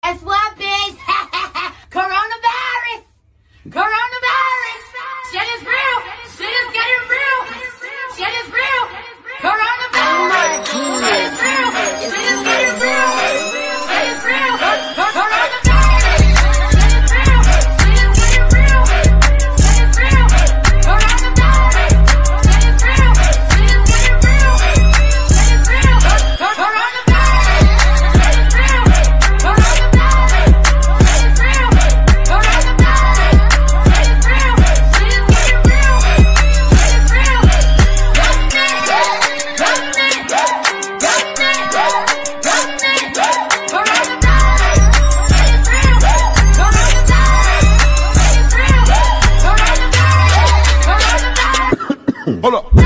Guess what, bitch? Coronavirus! Coronavirus! Shit is real! Shit is getting real! Shit is real! Coronavirus! Shit is real! Shit is getting real! Shit is real! Coronavirus! Shit is real! Shit is getting real! Shit is real! Coronavirus! Shit is real! Shit is getting real! Shit is real! Coronavirus! Shit is real! Coronavirus! Shit is real! Coronavirus! Shit is real! Shit is getting real! Shit is real! Government! Coronavirus! Shit is real! Coronavirus! Shit is real! Coronavirus! Hold up.